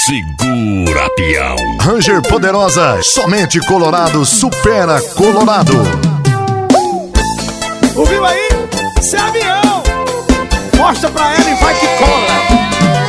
Segura, peão. Ranger Poderosa, somente Colorado supera Colorado. Ouviu aí? Cê é avião. Mostra pra ela e vai que cola.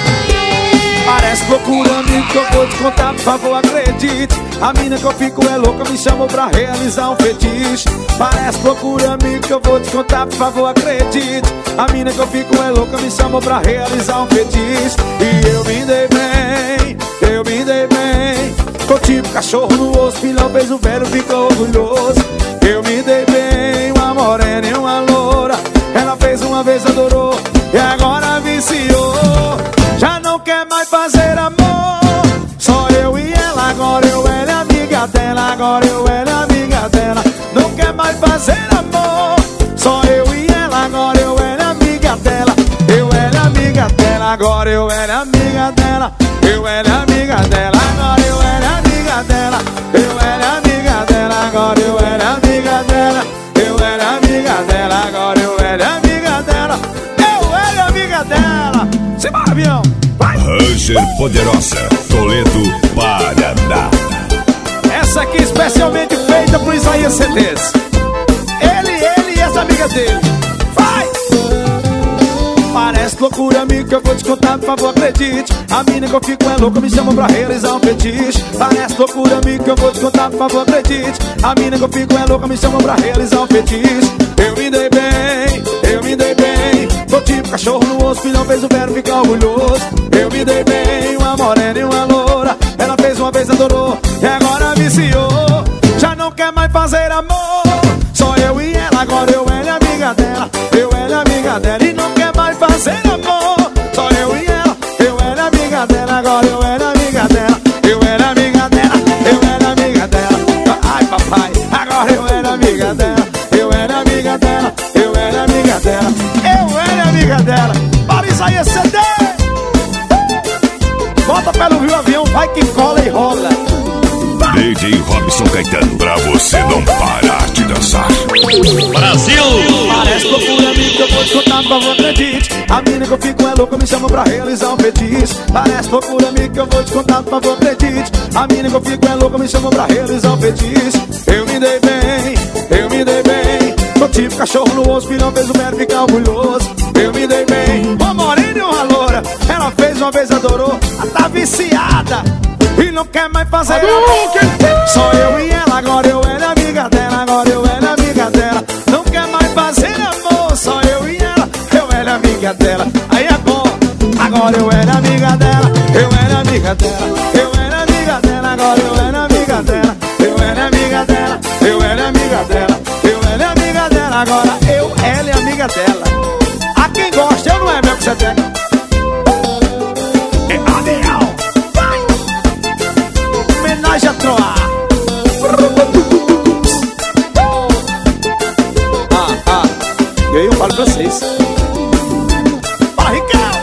Parece procurando que eu vou te contar, por favor, acredite. A mina que eu fico é louca, me chamou pra realizar um fetiche. Parece procurando que eu vou te contar, por favor, acredite. A mina que eu fico é louca, me chamou pra realizar um fetiche. E eu me dei bem, eu me dei bem. Tô tipo cachorro no osso, filhão fez o velho, fica orgulhoso. Eu me dei bem, uma morena e uma loura. Ela fez uma vez, adorou, e agora viciou. Já não quer mais fazer amor, só eu e ela. Agora eu, ela é amiga dela. Agora eu, ela é amiga dela. Não quer mais fazer amor, só eu e ela. Agora eu, ela é amiga dela. Eu, ela é amiga dela. Agora eu, ela é amiga dela. Eu, ela é amiga dela. Agora eu, ela é amiga dela. Eu, ela é amiga dela. Agora eu, ela é amiga dela. Eu, ela é amiga dela. Agora eu, ela é amiga dela. Eu, ela é amiga dela. Simbora, avião, vai! Ranger Poderosa, Toledo, Paraná. Essa aqui especialmente feita pro Isaías CDs. Ele e essa amiga dele. Vai! Parece loucura, amigo, que eu vou te contar, por favor, acredite. A mina que eu fico é louca, me chamam pra realizar um fetiche. Parece loucura, amigo, que eu vou te contar, por favor, acredite. A mina que eu fico é louca, me chamam pra realizar um fetiche. Eu me dei bem, eu me dei bem. Tô tipo cachorro no osso, filhão fez o velho ficar orgulhoso. Eu me dei bem, uma morena e uma loura. Ela fez uma vez, adorou, e agora viciou. Já não quer mais fazer amor, só eu e ela. Agora eu, ela é amiga dela. Eu, ela é amiga dela. E não quer mais fazer amor, só eu e ela. Eu, ela é amiga dela. Agora eu, ela é amiga dela. Eu, ela é amiga dela. Eu, ela é amiga dela. Ai, papai, agora eu, ela é amiga dela. Eu, ela é amiga dela. Eu, ela é amiga dela. Eu, ela é amiga dela. Para Isaías CD. Bota pelo Rio Avião, vai que cola e rola. DJ Robson Caetano, pra você não parar de dançar. Brasil! Parece loucura, amigo, que eu vou te contar, por favor, acredite. A mina que eu fico é louca, me chama pra realizar um fetiche. Parece loucura, amigo, que eu vou te contar, por favor, acredite. A mina que eu fico é louca, me chama pra realizar um fetiche. Eu me dei bem, eu me dei bem. Tô tipo cachorro no osso, filhão fez o velho ficar orgulhoso. Eu me dei bem, uma morena e uma loura. Ela fez uma vez, adorou, ela tá viciada e não quer mais fazer amor. Só eu e ela, agora eu, ela é amiga dela. Agora eu, ela é amiga dela. Não quer mais fazer amor, só eu e ela. Eu, ela é amiga dela. Aí é bom. Agora eu, ela é amiga dela. Eu, ela é amiga dela. Eu, ela é amiga dela. Agora eu, ela é amiga dela. Eu, ela é amiga dela. Eu, ela é amiga dela. Eu, ela é amiga dela. Agora eu, ela é amiga dela. A quem gosta, eu não é meu que você pega. Homenagem a Troar. E aí eu falo pra vocês. Fala, Ricardo.